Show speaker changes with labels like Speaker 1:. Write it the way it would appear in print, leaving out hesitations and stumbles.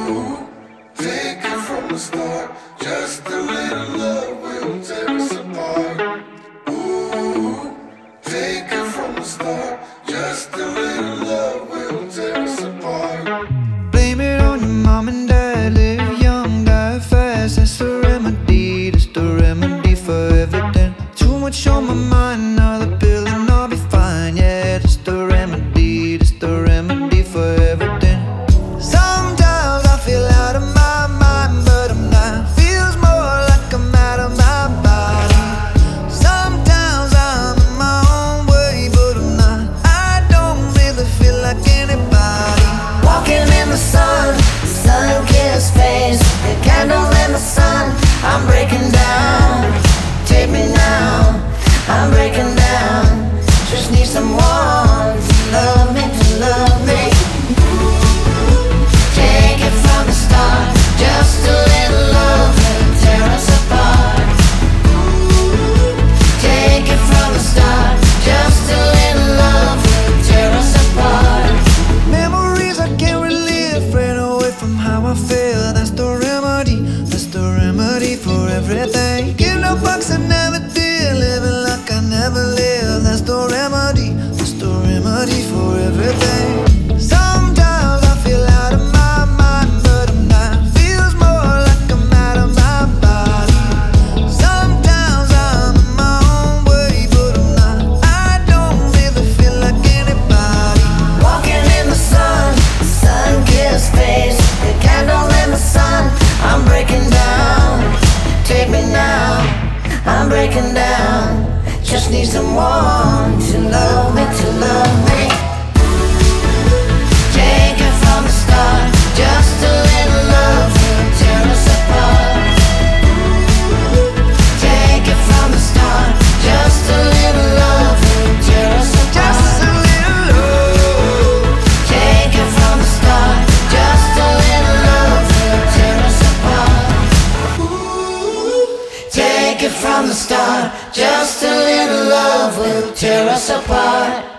Speaker 1: Take it from the start. Just a little love will tear us apart. Ooh, take it from the start. Just a little love will tear us apart.
Speaker 2: Blame it on your mom and dad. Live young, die fast. That's the remedy. That's the remedy for everything. Too much on my mind. Another pill and I'll be fine. Yeah, that's the remedy. That's the remedy for everything. Sometimes I feel out of my mind, but I'm not. Feels more like I'm out of my body. Sometimes I'm in my own way, but I'm not. I don't really feel like anybody.
Speaker 3: Walking in the sun-kissed face, the candle in the sun. I'm breaking down, take me now. I'm breaking down, just need someone to love me, to love me. Take it from the start, just a little love will tear us apart. Take it from the start, just a little love will tear us apart.
Speaker 2: Memories I can't relive, ran away from how I feel. That's the remedy, that's the remedy for everything. Give no fucks I never did, living like I never lived. That's the remedy, that's the remedy for everything. Sometimes I feel out of my mind, but I'm not. Feels more like I'm out of my body. Sometimes I'm in my own way, but I'm not. I don't really feel like anybody.
Speaker 3: Walking in the sun-kissed face, the candle in the sun. I'm breaking down, take me now. I'm breaking down, just need someone to love me, to love me. Take it from the start, just a little love will tear us apart. Take it from the start, just a little love will tear us apart.
Speaker 2: Just a little love.
Speaker 3: Take it from the start, just a little love will tear us apart. Take it from the start, just a little love will tear us apart.